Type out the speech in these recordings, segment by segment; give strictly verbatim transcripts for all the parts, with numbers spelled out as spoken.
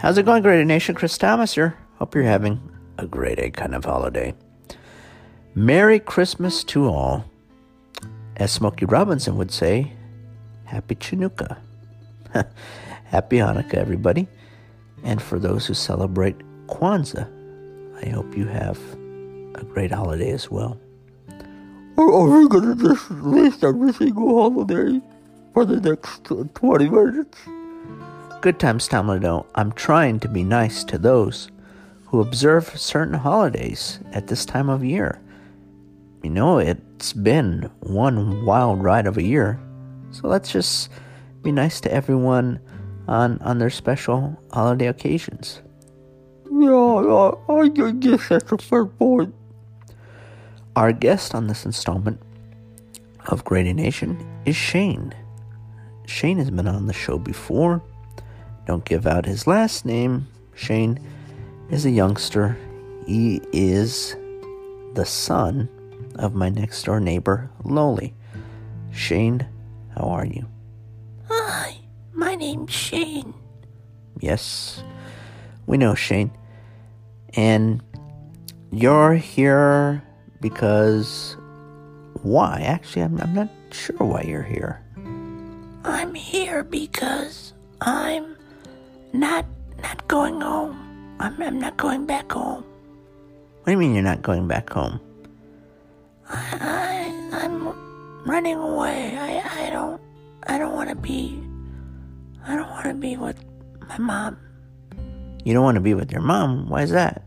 How's it going, Great Nation? Chris Thomas here. Hope you're having a great A kind of holiday. Merry Christmas to all. As Smokey Robinson would say, Happy Chanukah. Happy Hanukkah, everybody. And for those who celebrate Kwanzaa, I hope you have a great holiday as well. Are we going to just list every single holiday for the next twenty minutes? Good times, Tom Ledo. I'm trying to be nice to those who observe certain holidays at this time of year. You know, it's been one wild ride of a year, so let's just be nice to everyone on, on their special holiday occasions. Yeah, I guess that's a fair point. Our guest on this installment of Great A Nation is Shane. Shane has been on the show before. Don't give out his last name. Shane is a youngster. He is the son of my next door neighbor, Loli. Shane, how are you? Hi, my name's Shane. Yes, we know Shane. And you're here because why? Actually, I'm, I'm not sure why you're here. I'm here because I'm not not going home. I'm I'm not going back home. What do you mean you're not going back home? I, I I'm running away. I I don't I don't want to be I don't want to be with my mom. You don't want to be with your mom? Why is that?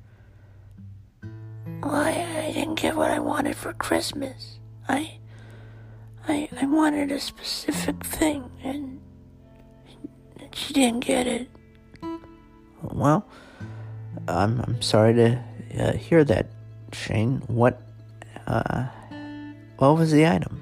Well, I, I didn't get what I wanted for Christmas. I I I wanted a specific thing, and she didn't get it. Well, I'm I'm sorry to uh, hear that, Shane. What uh, what was the item?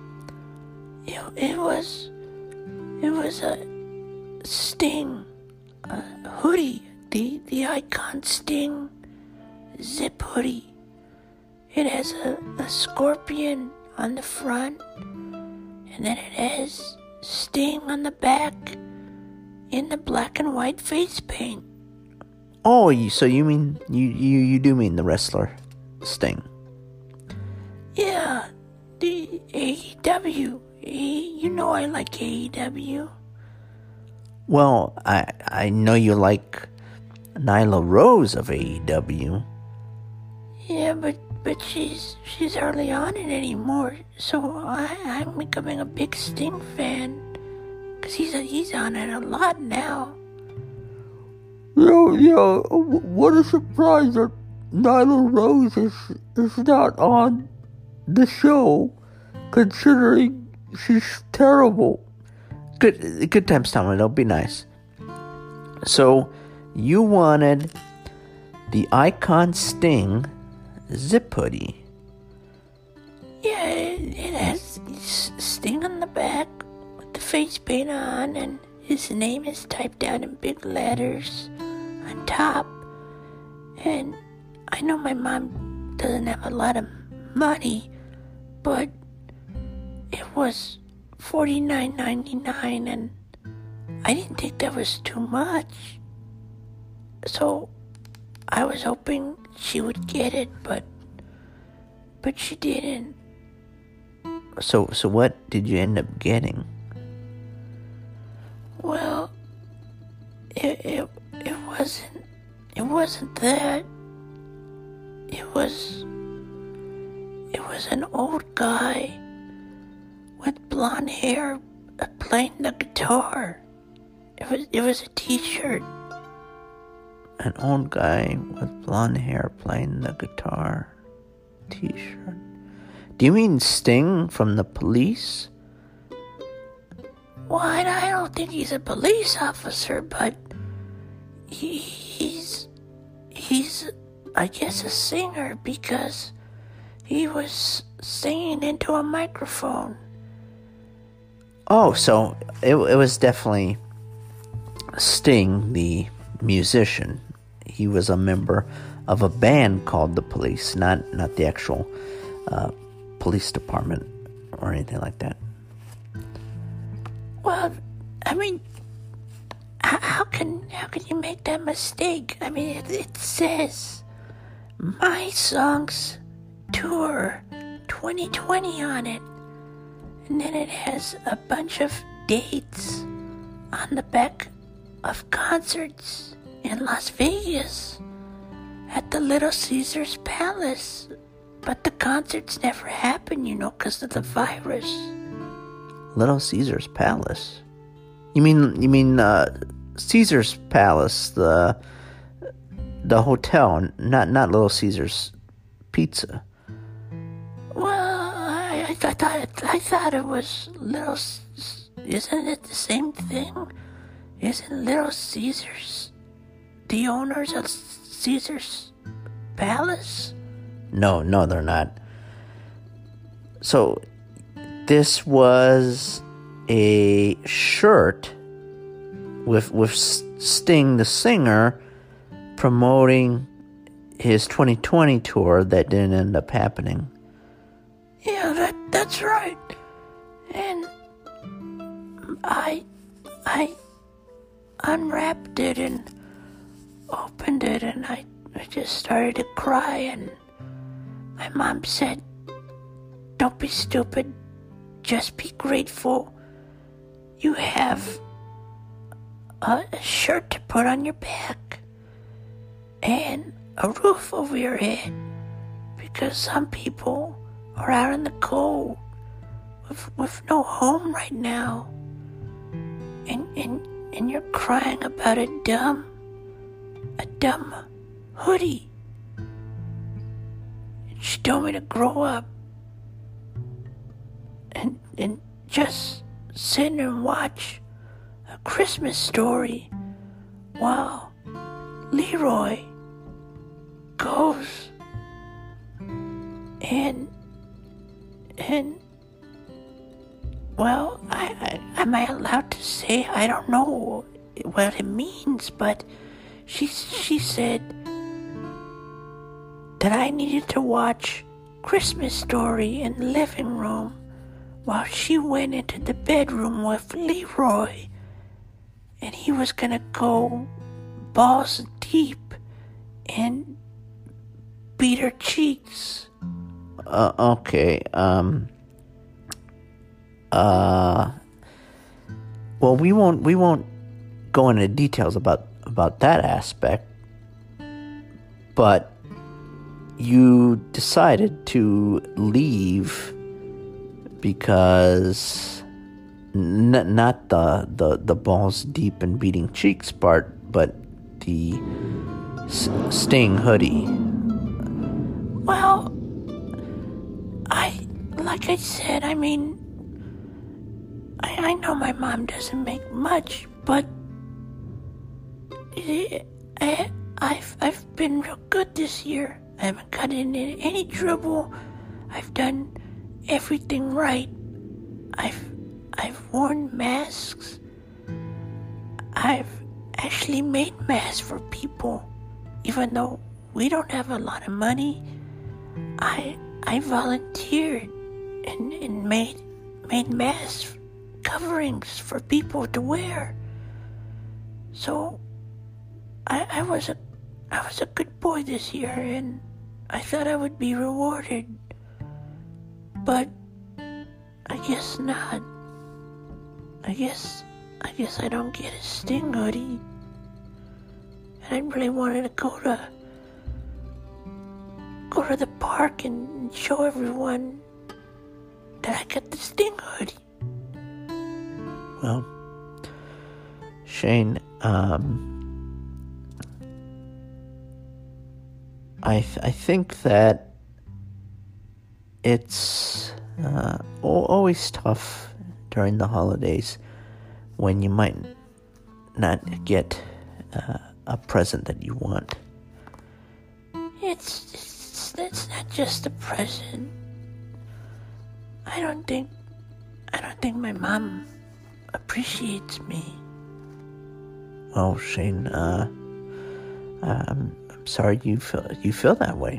It, it was it was a Sting, a hoodie, the the Icon Sting zip hoodie. It has a, a scorpion on the front, and then it has Sting on the back in the black and white face paint. Oh, you, so you mean, you, you, you do mean the wrestler Sting? Yeah, the A E W. You know I like A E W. Well, I I know you like Nyla Rose of A E W. Yeah, but but she's she's hardly on it anymore. So I I'm becoming a big Sting fan. Cause he's he's on it a lot now. Yeah, yeah. What a surprise that Nyla Rose is is not on the show, considering she's terrible. Good good times, Tom. It'll be nice. So, you wanted the Icon Sting zip hoodie. Yeah, it, it has Sting on the back with the face paint on, and his name is typed out in big letters on top. And I know my mom doesn't have a lot of money, but it was forty-nine ninety-nine, and I didn't think that was too much. So I was hoping she would get it, but but she didn't. So so what did you end up getting? Well, it it it wasn't it wasn't that. It was it was an old guy with blonde hair uh, playing the guitar. It was it was a T-shirt. An old guy with blonde hair playing the guitar. T-shirt. Do you mean Sting from the Police? Well, I I don't think he's a police officer, but he, he's he's I guess a singer, because he was singing into a microphone. Oh, so it it was definitely Sting, the musician. He was a member of a band called The Police, not not the actual uh, police department or anything like that. Well, I mean, how, how can how can you make that mistake? I mean, it, it says My Songs Tour twenty twenty on it, and then it has a bunch of dates on the back of concerts in Las Vegas at the Little Caesars Palace. But the concerts never happened, you know, because of the virus. Little Caesars Palace? You mean you mean uh, Caesars Palace, the the hotel, not not Little Caesars Pizza? Well, I, I, I thought I thought it was Little. Isn't it the same thing? Isn't Little Caesars the owners of Caesars Palace? No, no, they're not. So, this was a shirt with with Sting, the singer, promoting his twenty twenty tour that didn't end up happening. Yeah, that that's right. And I I unwrapped it and opened it, and I, I just started to cry, and my mom said, "Don't be stupid, just be grateful. You have a, a shirt to put on your back and a roof over your head, because some people are out in the cold with, with no home right now, and, and, and you're crying about a dumb, a dumb hoodie." She told me to grow up and and just sit and watch A Christmas Story while Leroy goes and and well, I, I am I allowed to say I don't know what it means, but she she said that I needed to watch Christmas Story in the living room while she went into the bedroom with Leroy, and he was gonna go balls deep and beat her cheeks. Uh, okay, um, uh, well, we won't, we won't go into details about, about that aspect, but you decided to leave because n- not the, the, the balls deep and beating cheeks part, but the S- Sting hoodie. Well, I, like I said, I mean, I, I know my mom doesn't make much, but it, I, I've, I've been real good this year. I haven't gotten into any trouble. I've done everything right. I've, I've worn masks. I've actually made masks for people, even though we don't have a lot of money. I I volunteered and, and made made mask coverings for people to wear. So I I was a I was a good boy this year, and I thought I would be rewarded. But I guess not. I guess I guess I don't get a Sting hoodie. And I really wanted to go to go to the park and show everyone that I got the Sting hoodie. Well, Shane, um, I th- I think that it's uh, always tough during the holidays when you might not get uh, a present that you want. It's, it's it's not just a present. I don't think I don't think my mom appreciates me. Well, Shane, uh, I'm I'm sorry you feel you feel that way.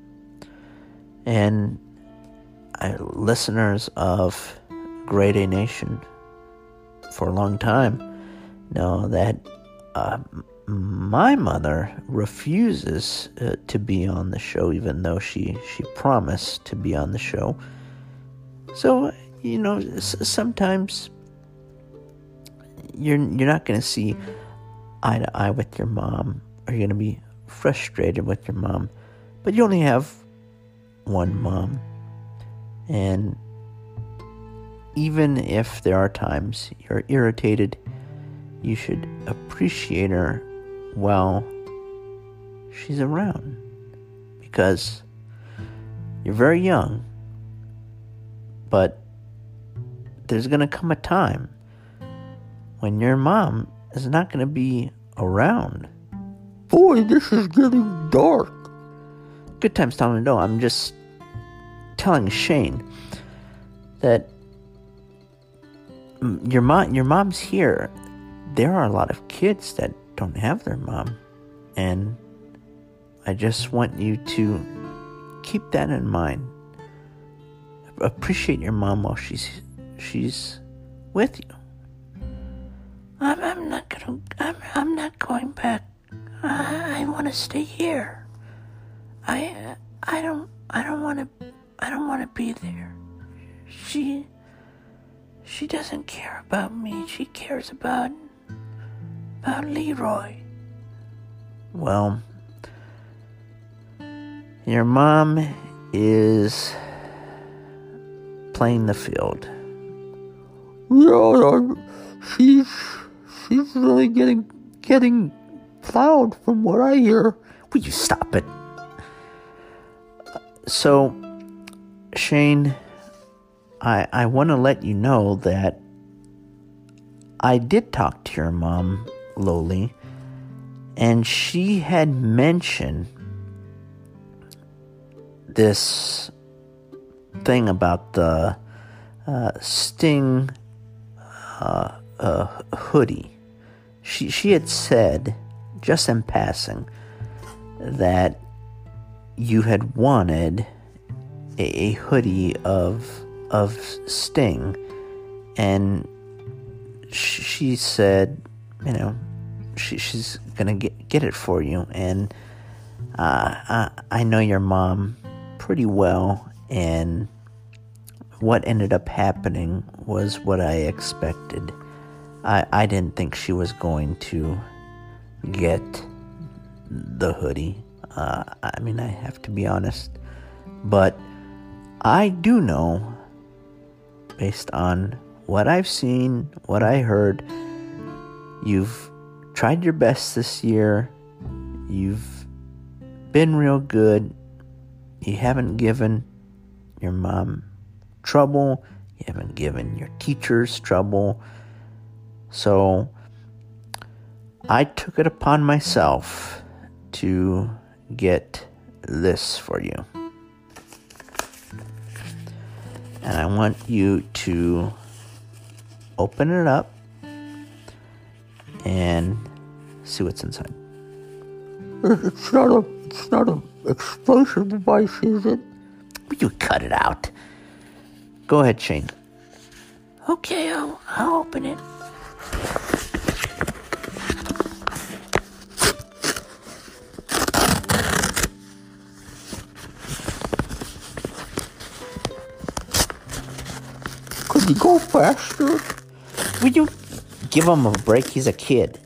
And I, listeners of Grade A Nation for a long time know that uh, my mother refuses uh, to be on the show, even though she, she promised to be on the show. So, you know, s- sometimes you're you're not going to see eye to eye with your mom, or you're going to be frustrated with your mom, but you only have one mom. And even if there are times you're irritated, you should appreciate her while she's around, because you're very young, but there's going to come a time when your mom is not going to be around. Boy, this is getting dark. Good times telling me no. I'm just telling Shane that your mom, your mom's here. There are a lot of kids that don't have their mom, and I just want you to keep that in mind. Appreciate your mom while she's she's with you. I'm, I'm not gonna. I'm, I'm not going back. I, I want to stay here. I, I don't. I don't want to. I don't want to be there. She. She doesn't care about me. She cares about. About Leroy. Well, your mom is playing the field. Yeah, she's she's really getting getting plowed from what I hear. Will you stop it? So, Shane, I I want to let you know that I did talk to your mom, Loli, and she had mentioned this thing about the uh, Sting uh, uh, hoodie. She she had said, just in passing, that you had wanted a, a hoodie of of Sting, and sh- she said, you know, she she's gonna get get it for you. And uh, I I know your mom pretty well, and what ended up happening was what I expected. I I didn't think she was going to get the hoodie. Uh, I mean, I have to be honest, but I do know, based on what I've seen, what I heard, you've tried your best this year. You've been real good. You haven't given your mom trouble. You haven't given your teachers trouble. So I took it upon myself to get this for you. And I want you to open it up and see what's inside. It's not a it's not an explosive device, is it? Will you cut it out? Go ahead, Shane. Okay, I'll, I'll open it. Could you go faster? Will you give him a break? He's a kid.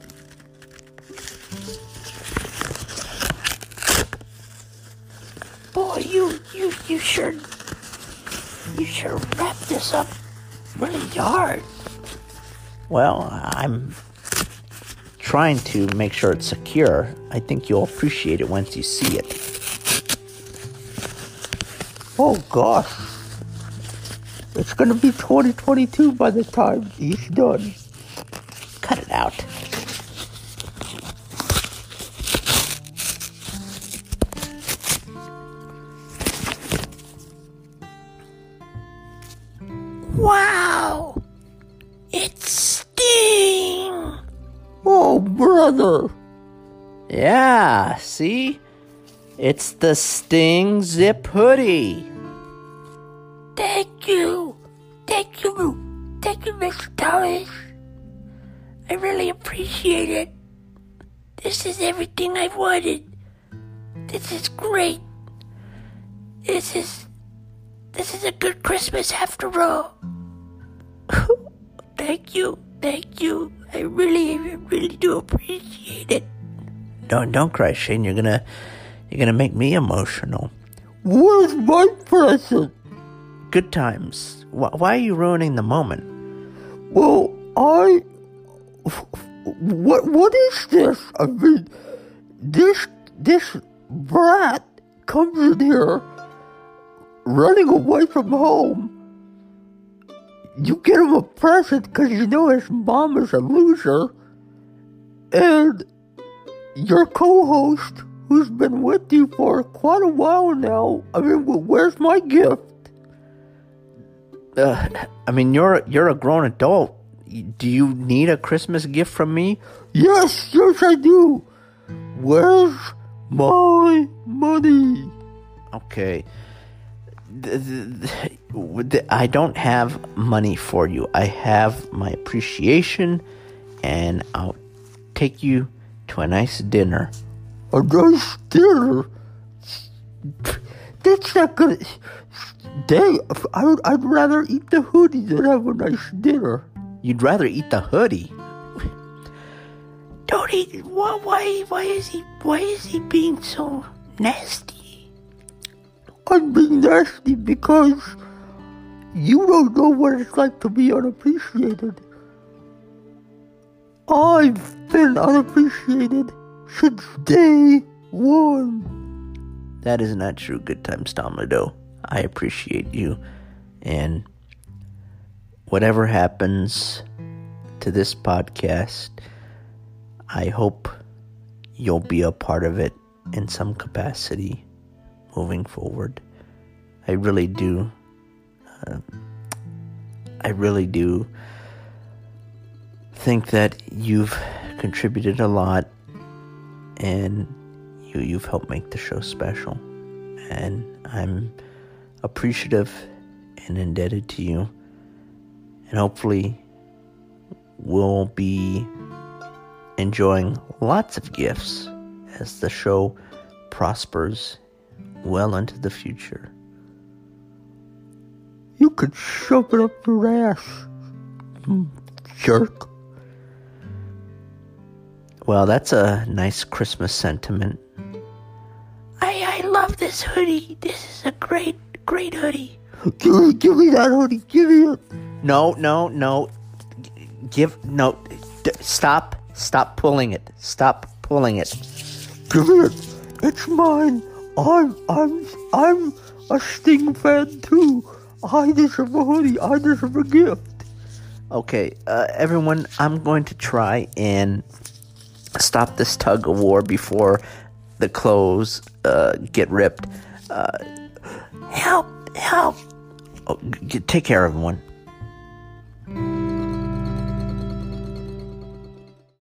Boy, you, you, you sure, you sure wrapped this up really hard. Well, I'm trying to make sure it's secure. I think you'll appreciate it once you see it. Oh gosh. It's gonna be twenty twenty-two by the time he's done. Cut it out. Wow! It's Sting! Oh, brother. Yeah, see? It's the Sting Zip hoodie. Thank you! Thank you! Thank you, Mister Thomas! I really appreciate it. This is everything I've wanted. This is great. This is... This is a good Christmas after all. Thank you. Thank you. I really, I really do appreciate it. Don't don't cry, Shane. You're gonna you're gonna make me emotional. Where's my present? Good times. Why, why are you ruining the moment? Well, I... What what is this? I mean, this this brat comes in here running away from home. You get him a present because you know his mom is a loser, and your co-host, who's been with you for quite a while now, I mean, where's my gift? Uh, I mean, you're you're a grown adult. Do you need a Christmas gift from me? Yes, yes I do. Where's my money? Okay. I don't have money for you. I have my appreciation, and I'll take you to a nice dinner. A nice dinner? That's not gonna... Dang, I would, I'd rather eat the hoodie than have a nice dinner. You'd rather eat the hoodie? Don't eat... Why, why, why is he... Why is he being so nasty? I'm being nasty because you don't know what it's like to be unappreciated. I've been unappreciated since day one. That is not true, Good Times Tomlido. I appreciate you, and whatever happens to this podcast, I hope you'll be a part of it in some capacity moving forward. I really do. Uh, I really do think that you've contributed a lot, and you, you've helped make the show special. And I'm appreciative and indebted to you. And hopefully we'll be enjoying lots of gifts as the show prospers well into the future. You could shove it up your ass, jerk. Well, that's a nice Christmas sentiment. I, I love this hoodie. This is a great, great hoodie. Give me, give me that hoodie. Give me it. No, no, no. Give, no. D- stop. Stop pulling it. Stop pulling it. Give me it. It's mine. I'm, I'm, I'm a Sting fan too. I deserve a hoodie. I deserve a gift. Okay, uh, everyone, I'm going to try and stop this tug of war before the clothes uh, get ripped. Uh, Help! Help! oh, g- take care, everyone.